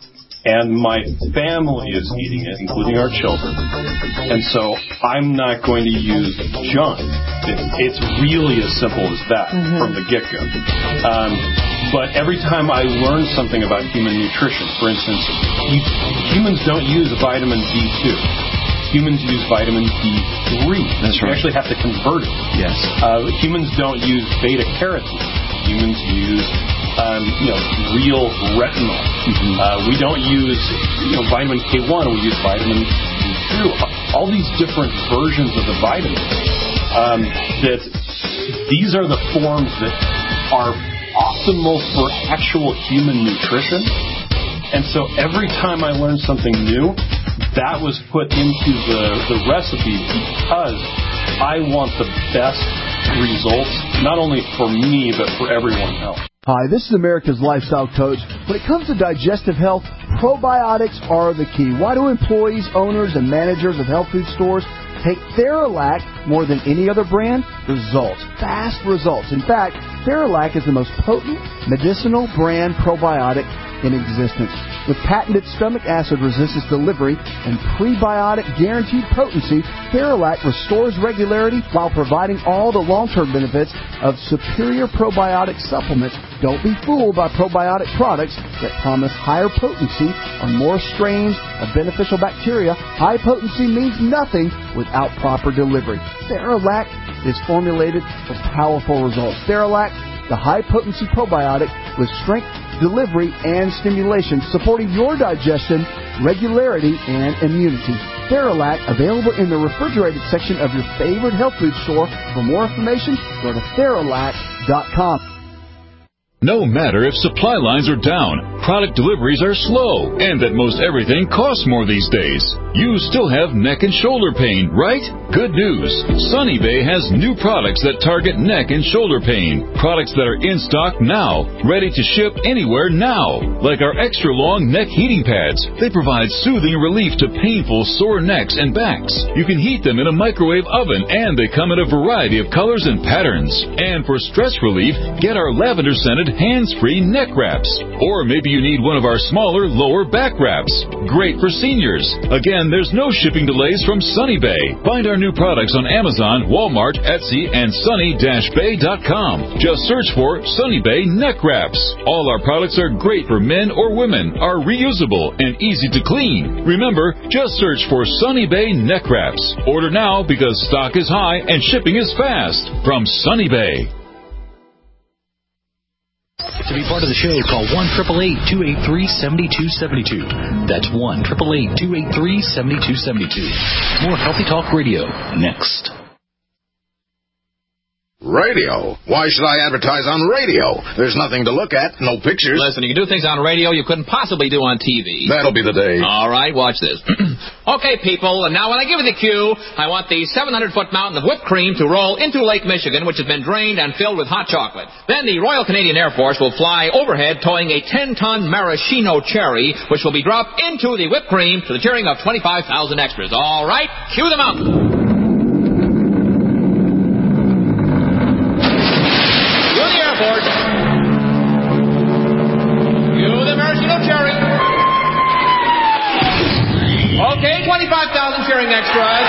and my family is eating it, including our children. And so I'm not going to use junk. It, it's really as simple as that mm-hmm. from the get-go. Um, But every time I learn something about human nutrition, for instance, you, humans don't use vitamin D two. Humans use vitamin D three. That's right. You actually have to convert it. Yes. Uh, humans don't use beta carotene. Humans use, um, you know, real retinol. Mm-hmm. Uh, we don't use, you know, vitamin K one. We use vitamin D two. All these different versions of the vitamins. Um, that these are the forms that are optimal for actual human nutrition. And so every time I learned something new, that was put into the, the recipe because I want the best results, not only for me, but for everyone else. Hi, this is America's Lifestyle Coach. When it comes to digestive health, probiotics are the key. Why do employees, owners, and managers of health food stores take Theralac more than any other brand? Results. Fast results. In fact, Theralac is the most potent medicinal brand probiotic in existence. With patented stomach acid resistance delivery and prebiotic guaranteed potency, Theralac restores regularity while providing all the long-term benefits of superior probiotic supplements. Don't be fooled by probiotic products that promise higher potency on more strains of beneficial bacteria. High potency means nothing without proper delivery. Theralac is formulated for powerful results. Theralac, the high-potency probiotic with strength, delivery, and stimulation, supporting your digestion, regularity, and immunity. Theralac, available in the refrigerated section of your favorite health food store. For more information, go to Theralac dot com. No matter if supply lines are down, product deliveries are slow, and that most everything costs more these days, you still have neck and shoulder pain, right? Good news. Sunny Bay has new products that target neck and shoulder pain. Products that are in stock now, ready to ship anywhere now. Like our extra long neck heating pads. They provide soothing relief to painful sore necks and backs. You can heat them in a microwave oven, and they come in a variety of colors and patterns. And for stress relief, get our lavender scented hands-free neck wraps. Or maybe you need one of our smaller lower back wraps. Great for seniors. Again, there's no shipping delays from Sunny Bay. Find our new products on Amazon, Walmart, Etsy, and sunny dash bay dot com. Just search for Sunny Bay neck wraps. All our products are great for men or women, are reusable, and easy to clean. Remember, just search for Sunny Bay neck wraps. Order now because stock is high and shipping is fast. From Sunny Bay. To be part of the show, call one eight eight eight, two eight three, seven two seven two. That's one eight eight eight, two eight three, seven two seven two. More Healthy Talk Radio next. Radio? Why should I advertise on radio? There's nothing to look at, no pictures. Listen, you can do things on radio you couldn't possibly do on T V. That'll be the day. All right, watch this. Okay, people, and now when I give you the cue, I want the seven hundred foot mountain of whipped cream to roll into Lake Michigan, which has been drained and filled with hot chocolate. Then the Royal Canadian Air Force will fly overhead towing a ten ton maraschino cherry, which will be dropped into the whipped cream to the cheering of twenty-five thousand extras. All right, cue the mountain. Okay, twenty-five thousand cheering extras.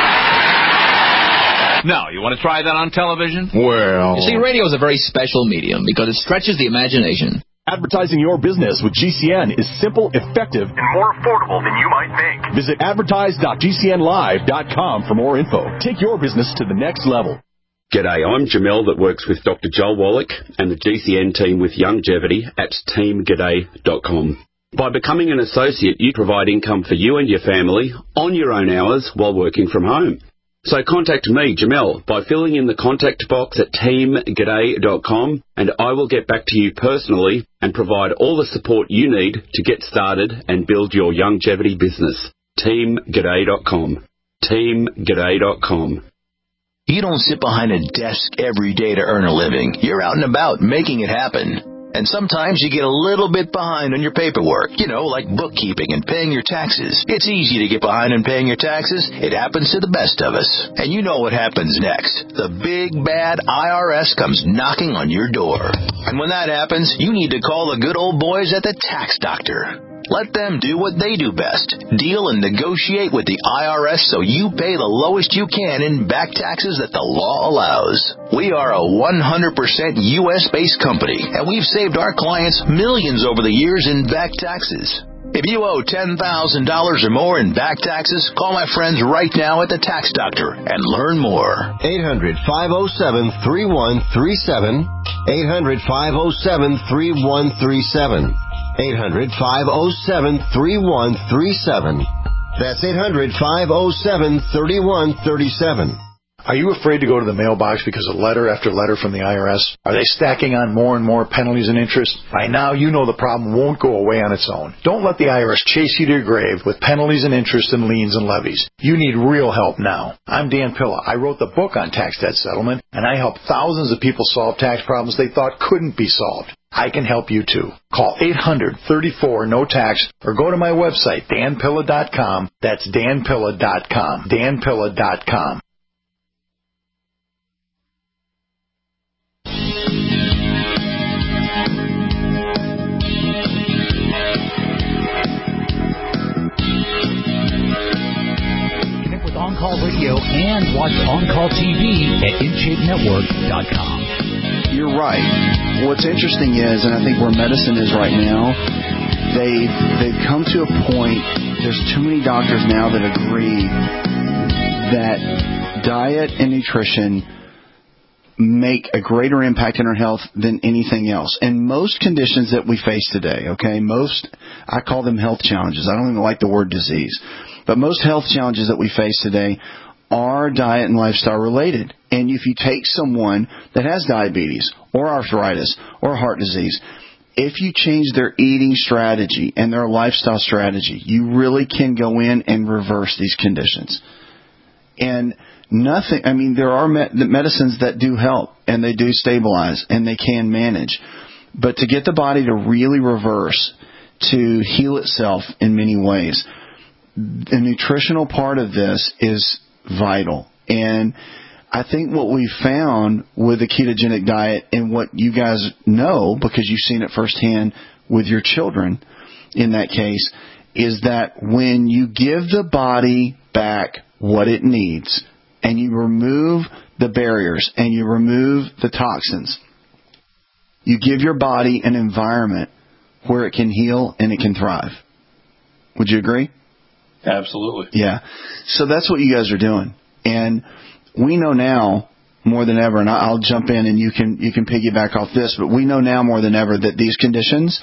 Now, you want to try that on television? Well... You see, radio is a very special medium because it stretches the imagination. Advertising your business with G C N is simple, effective, and more affordable than you might think. Visit advertise dot G C N live dot com for more info. Take your business to the next level. G'day, I'm Jamel that works with Doctor Joel Wallach and the G C N team with Youngevity at team g'day dot com. By becoming an associate, you provide income for you and your family on your own hours while working from home. So contact me, Jamel, by filling in the contact box at team g'day dot com, and I will get back to you personally and provide all the support you need to get started and build your Youngevity business. team g'day dot com. team g'day dot com. You don't sit behind a desk every day to earn a living. You're out and about making it happen. And sometimes you get a little bit behind on your paperwork, you know, like bookkeeping and paying your taxes. It's easy to get behind on paying your taxes. It happens to the best of us. And you know what happens next. The big, bad I R S comes knocking on your door. And when that happens, you need to call the good old boys at the Tax Doctor. Let them do what they do best. Deal and negotiate with the I R S so you pay the lowest you can in back taxes that the law allows. We are a one hundred percent U S based company, and we've saved our clients millions over the years in back taxes. If you owe ten thousand dollars or more in back taxes, call my friends right now at the Tax Doctor and learn more. eight hundred, five oh seven, three one three seven. eight hundred, five oh seven, three one three seven. eight hundred, five oh seven, three one three seven. That's eight hundred, five oh seven, three one three seven. Are you afraid to go to the mailbox because of letter after letter from the I R S? Are they stacking on more and more penalties and interest? By now, you know the problem won't go away on its own. Don't let the I R S chase you to your grave with penalties and interest and liens and levies. You need real help now. I'm Dan Pilla. I wrote the book on tax debt settlement, and I help thousands of people solve tax problems they thought couldn't be solved. I can help you too. Call eight hundred, thirty-four, no tax or go to my website, dan pilla dot com. That's dan pilla dot com. dan pilla dot com. On-Call Radio and watch On-Call T V at in shape network dot com. You're right. What's interesting is, and I think where medicine is right now, they've, they've come to a point, there's too many doctors now that agree that diet and nutrition make a greater impact in our health than anything else. And most conditions that we face today, okay, most, I call them health challenges. I don't even like the word disease. But most health challenges that we face today are diet and lifestyle related. And if you take someone that has diabetes or arthritis or heart disease, if you change their eating strategy and their lifestyle strategy, you really can go in and reverse these conditions. And nothing, I mean, there are me- medicines that do help and they do stabilize and they can manage. But to get the body to really reverse, to heal itself in many ways, the nutritional part of this is vital. And I think what we found with the ketogenic diet and what you guys know, because you've seen it firsthand with your children in that case, is that when you give the body back what it needs and you remove the barriers and you remove the toxins, you give your body an environment where it can heal and it can thrive. Would you agree? Absolutely. Yeah. So that's what you guys are doing. And we know now more than ever, and I'll jump in and you can you can piggyback off this, but we know now more than ever that these conditions,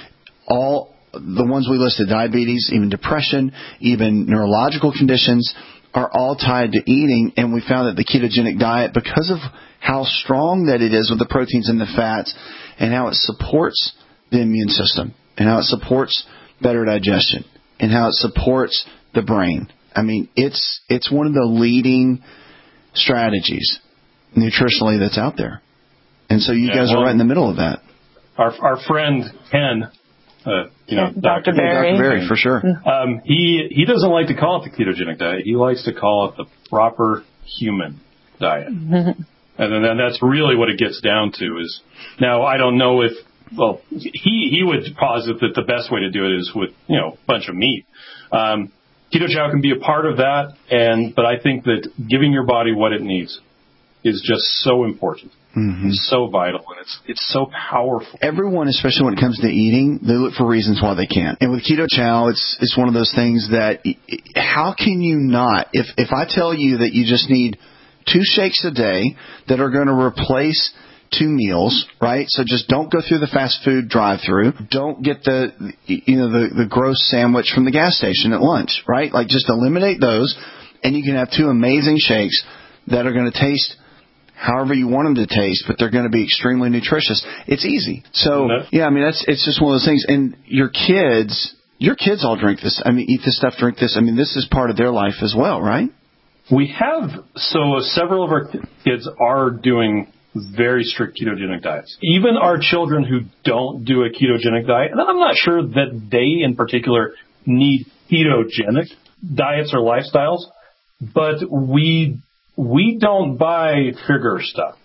all the ones we listed, diabetes, even depression, even neurological conditions, are all tied to eating. And we found that the ketogenic diet, because of how strong that it is with the proteins and the fats and how it supports the immune system and how it supports better digestion, and how it supports the brain. I mean, it's it's one of the leading strategies nutritionally that's out there. And so you yeah, guys well, are right in the middle of that. Our our friend Ken, uh, you know, Doctor Berry. Doctor Berry, for sure. Um, he he doesn't like to call it the ketogenic diet. He likes to call it the proper human diet. And then, then that's really what it gets down to is, now I don't know if, well, he, he would posit that the best way to do it is with, you know, a bunch of meat. Um, Keto Chow can be a part of that, and but I think that giving your body what it needs is just so important. Mm-hmm. It's so vital, and it's it's so powerful. Everyone, especially when it comes to eating, they look for reasons why they can't. And with Keto Chow, it's it's one of those things that how can you not? If if I tell you that you just need two shakes a day that are going to replace two meals, right? So just don't go through the fast food drive-through. Don't get the, you know, the, the gross sandwich from the gas station at lunch, right? Like just eliminate those, and you can have two amazing shakes that are going to taste however you want them to taste, but they're going to be extremely nutritious. It's easy. So, yeah, I mean, that's it's just one of those things. And your kids, your kids all drink this. I mean, eat this stuff, drink this. I mean, this is part of their life as well, right? We have, so several of our kids are doing very strict ketogenic diets. Even our children who don't do a ketogenic diet, and I'm not sure that they in particular need ketogenic diets or lifestyles, but we we don't buy sugar stuff.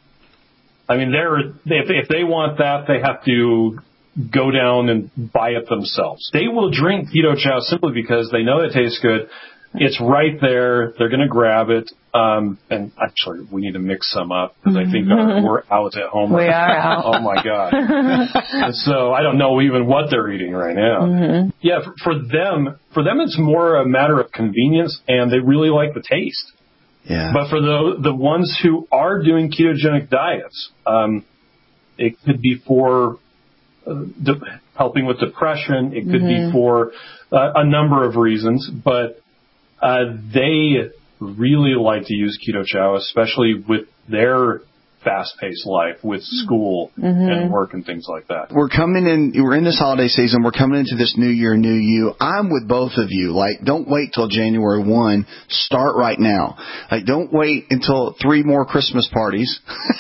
I mean, they're if, if they want that, they have to go down and buy it themselves. They will drink Keto Chow simply because they know it tastes good. It's right there. They're going to grab it. Um, and actually, we need to mix some up because I think our, we're out at home. We right are out. Oh, my God. So I don't know even what they're eating right now. Mm-hmm. Yeah, for, for them, for them, it's more a matter of convenience, and they really like the taste. Yeah. But for the the ones who are doing ketogenic diets, um, it could be for uh, de- helping with depression. It could mm-hmm. be for uh, a number of reasons, but Uh, they really like to use Keto Chow, especially with their fast-paced life with school mm-hmm. and work and things like that. We're coming in, we're in this holiday season, we're coming into this new year, new you. I'm with both of you. Like, don't wait till January first. Start right now. Like, don't wait until three more Christmas parties.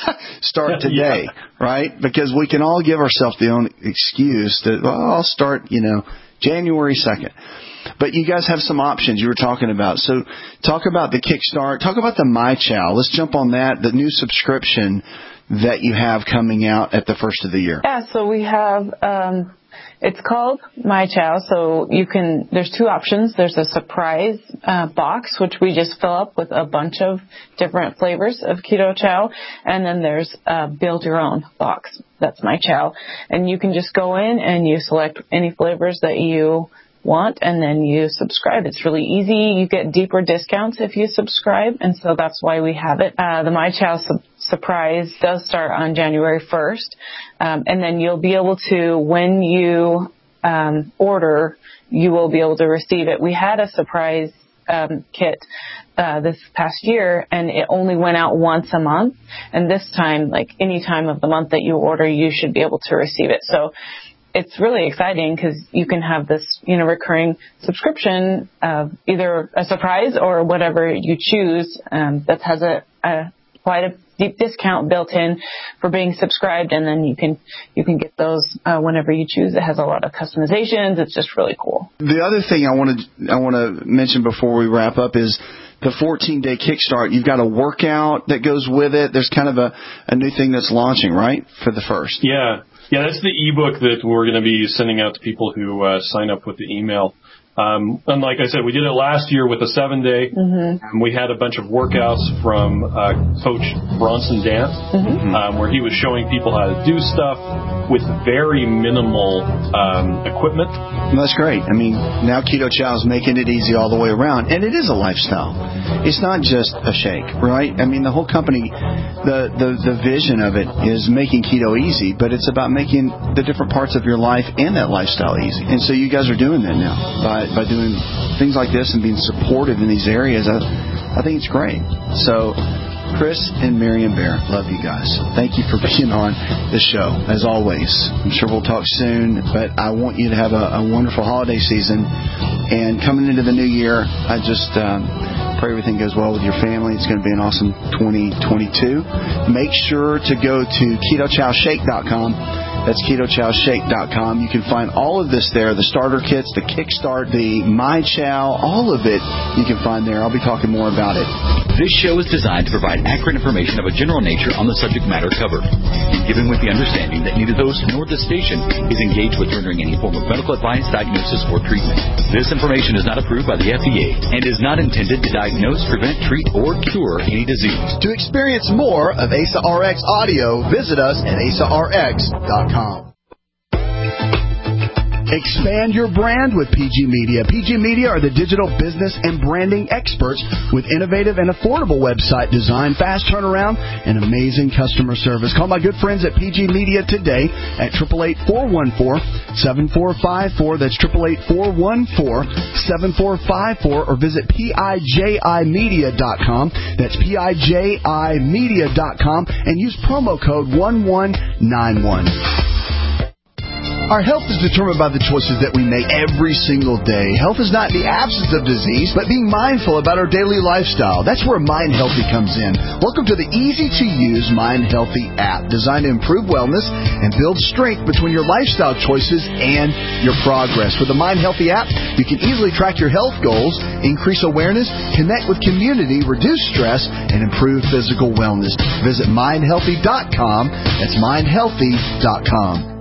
Start today, yeah. right? Because we can all give ourselves the own excuse that, well, I'll start, you know, January second. But you guys have some options you were talking about. So talk about the Kickstart. Talk about the My Chow. Let's jump on that, the new subscription that you have coming out at the first of the year. Yeah, so we have, um, it's called My Chow. So you can, there's two options. There's a surprise uh, box, which we just fill up with a bunch of different flavors of Keto Chow. And then there's a build your own box. That's My Chow. And you can just go in and you select any flavors that you want, and then you subscribe. It's really easy. You get deeper discounts if you subscribe, and so that's why we have it. Uh, the My Chow su- surprise does start on January first, um, and then you'll be able to, when you um, order, you will be able to receive it. We had a surprise um, kit uh, this past year, and it only went out once a month, and this time, like any time of the month that you order, you should be able to receive it. So it's really exciting because you can have this, you know, recurring subscription of either a surprise or whatever you choose um, that has a, a quite a deep discount built in for being subscribed, and then you can you can get those uh, whenever you choose. It has a lot of customizations. It's just really cool. The other thing I want to I want to mention before we wrap up is the fourteen-day Kickstart. You've got a workout that goes with it. There's kind of a, a new thing that's launching, right, for the first. Yeah. Yeah, that's the ebook that we're going to be sending out to people who uh, sign up with the email. Um, and like I said, we did it last year with a seven-day, mm-hmm. and we had a bunch of workouts from uh, Coach Bronson Dance, mm-hmm. um, where he was showing people how to do stuff with very minimal um, equipment. Well, that's great. I mean, now Keto Chow is making it easy all the way around, and it is a lifestyle. It's not just a shake, right? I mean, the whole company, the, the, the vision of it is making keto easy, but it's about making the different parts of your life and that lifestyle easy. And so you guys are doing that now by by doing things like this and being supported in these areas. I, I think it's great. So Chris and Marion Bear, love you guys. Thank you for being on the show, as always. I'm sure we'll talk soon, but I want you to have a, a wonderful holiday season. And coming into the new year, I just um, pray everything goes well with your family. It's going to be an awesome twenty twenty-two. Make sure to go to keto chow shake dot com. That's keto chow shake dot com. You can find all of this there, the starter kits, the Kickstart, the My Chow, all of it you can find there. I'll be talking more about it. This show is designed to provide accurate information of a general nature on the subject matter covered, and given with the understanding that neither the host nor the station is engaged with rendering any form of medical advice, diagnosis, or treatment. This information is not approved by the F D A and is not intended to diagnose, prevent, treat, or cure any disease. To experience more of A S A R X audio, visit us at A S A R X dot com. Expand your brand with P G Media. P G Media are the digital business and branding experts with innovative and affordable website design, fast turnaround, and amazing customer service. Call my good friends at P G Media today at eight eight eight, four one four, seven four five four. That's eight eight eight, four one four, seven four five four, or visit P I J I media dot com. That's P I J I media dot com and use promo code one one nine one. Our health is determined by the choices that we make every single day. Health is not the absence of disease, but being mindful about our daily lifestyle. That's where Mind Healthy comes in. Welcome to the easy-to-use Mind Healthy app, designed to improve wellness and build strength between your lifestyle choices and your progress. With the Mind Healthy app, you can easily track your health goals, increase awareness, connect with community, reduce stress, and improve physical wellness. Visit mind healthy dot com. That's mind healthy dot com.